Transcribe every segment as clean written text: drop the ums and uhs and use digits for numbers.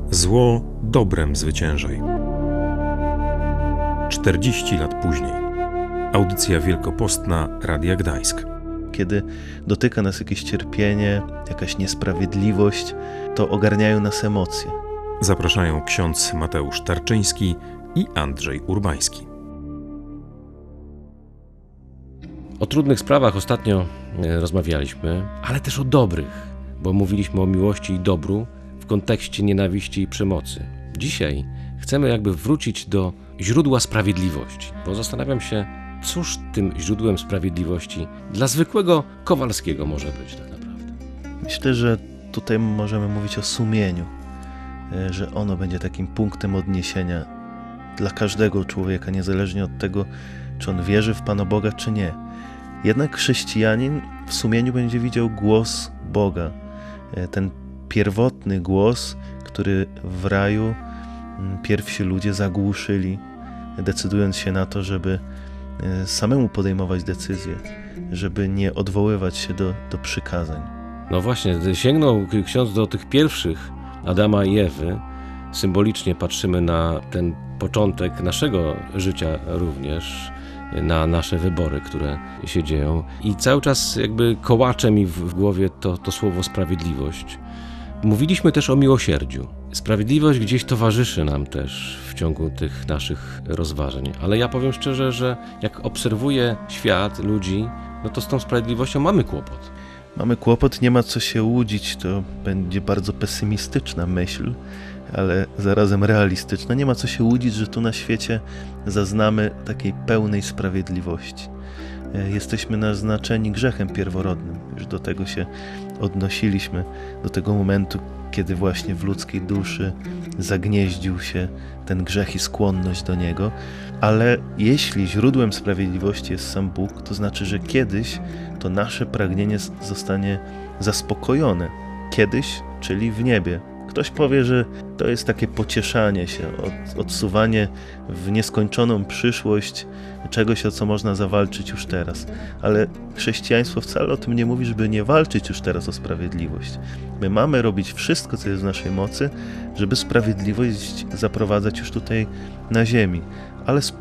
Zło dobrem zwyciężaj. 40 lat później. Audycja wielkopostna Radia Gdańsk. Kiedy dotyka nas jakieś cierpienie, jakaś niesprawiedliwość, to ogarniają nas emocje. Zapraszają ksiądz Mateusz Tarczyński i Andrzej Urbański. O trudnych sprawach ostatnio rozmawialiśmy, ale też o dobrych, bo mówiliśmy o miłości i dobru w kontekście nienawiści i przemocy. Dzisiaj chcemy jakby wrócić do źródła sprawiedliwości, bo zastanawiam się, cóż tym źródłem sprawiedliwości dla zwykłego Kowalskiego może być tak naprawdę. Myślę, że tutaj możemy mówić o sumieniu, że ono będzie takim punktem odniesienia dla każdego człowieka, niezależnie od tego, czy on wierzy w Pana Boga, czy nie. Jednak chrześcijanin w sumieniu będzie widział głos Boga, ten pierwotny głos, który w raju pierwsi ludzie zagłuszyli, decydując się na to, żeby samemu podejmować decyzje, żeby nie odwoływać się do przykazań. No właśnie, sięgnął ksiądz do tych pierwszych Adama i Ewy. Symbolicznie patrzymy na ten początek naszego życia również, na nasze wybory, które się dzieją. I cały czas jakby kołacze mi w głowie to słowo sprawiedliwość. Mówiliśmy też o miłosierdziu. Sprawiedliwość gdzieś towarzyszy nam też w ciągu tych naszych rozważań. Ale ja powiem szczerze, że jak obserwuję świat, ludzi, no to z tą sprawiedliwością mamy kłopot. Mamy kłopot, nie ma co się łudzić, to będzie bardzo pesymistyczna myśl, ale zarazem realistyczna. Nie ma co się łudzić, że tu na świecie zaznamy takiej pełnej sprawiedliwości. Jesteśmy naznaczeni grzechem pierworodnym. Już do tego się odnosiliśmy, do tego momentu, kiedy właśnie w ludzkiej duszy zagnieździł się ten grzech i skłonność do niego. Ale jeśli źródłem sprawiedliwości jest sam Bóg, to znaczy, że kiedyś to nasze pragnienie zostanie zaspokojone. Kiedyś, czyli w niebie. Ktoś powie, że to jest takie pocieszanie się, odsuwanie w nieskończoną przyszłość czegoś, o co można zawalczyć już teraz. Ale chrześcijaństwo wcale o tym nie mówi, żeby nie walczyć już teraz o sprawiedliwość. My mamy robić wszystko, co jest w naszej mocy, żeby sprawiedliwość zaprowadzać już tutaj na ziemi. Ale z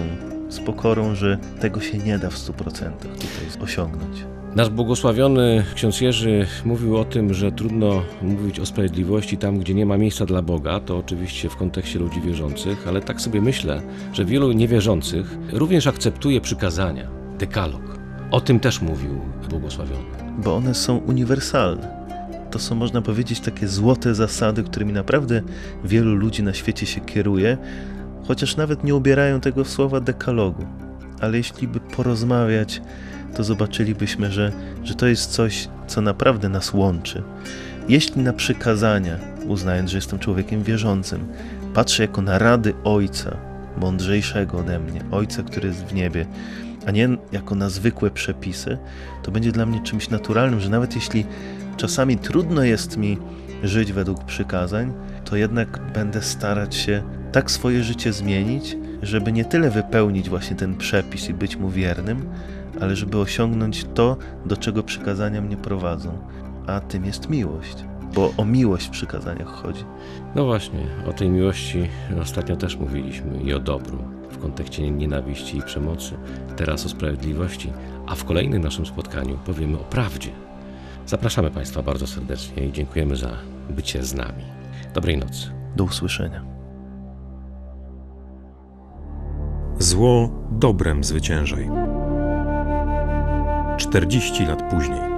pokorą, że tego się nie da w 100% tutaj osiągnąć. Nasz błogosławiony ksiądz Jerzy mówił o tym, że trudno mówić o sprawiedliwości tam, gdzie nie ma miejsca dla Boga, to oczywiście w kontekście ludzi wierzących, ale tak sobie myślę, że wielu niewierzących również akceptuje przykazania, dekalog. O tym też mówił błogosławiony. Bo one są uniwersalne. To są, można powiedzieć, takie złote zasady, którymi naprawdę wielu ludzi na świecie się kieruje, chociaż nawet nie ubierają tego w słowa dekalogu. Ale jeśli by porozmawiać, to zobaczylibyśmy, że to jest coś, co naprawdę nas łączy. Jeśli na przykazania, uznając, że jestem człowiekiem wierzącym, patrzę jako na rady Ojca, mądrzejszego ode mnie, Ojca, który jest w niebie, a nie jako na zwykłe przepisy, to będzie dla mnie czymś naturalnym, że nawet jeśli czasami trudno jest mi żyć według przykazań, to jednak będę starać się tak swoje życie zmienić, żeby nie tyle wypełnić właśnie ten przepis i być mu wiernym, ale żeby osiągnąć to, do czego przykazania mnie prowadzą. A tym jest miłość, bo o miłość w przykazaniach chodzi. No właśnie, o tej miłości ostatnio też mówiliśmy i o dobru w kontekście nienawiści i przemocy, teraz o sprawiedliwości, a w kolejnym naszym spotkaniu powiemy o prawdzie. Zapraszamy Państwa bardzo serdecznie i dziękujemy za bycie z nami. Dobrej nocy. Do usłyszenia. Zło dobrem zwyciężaj. 40 lat później.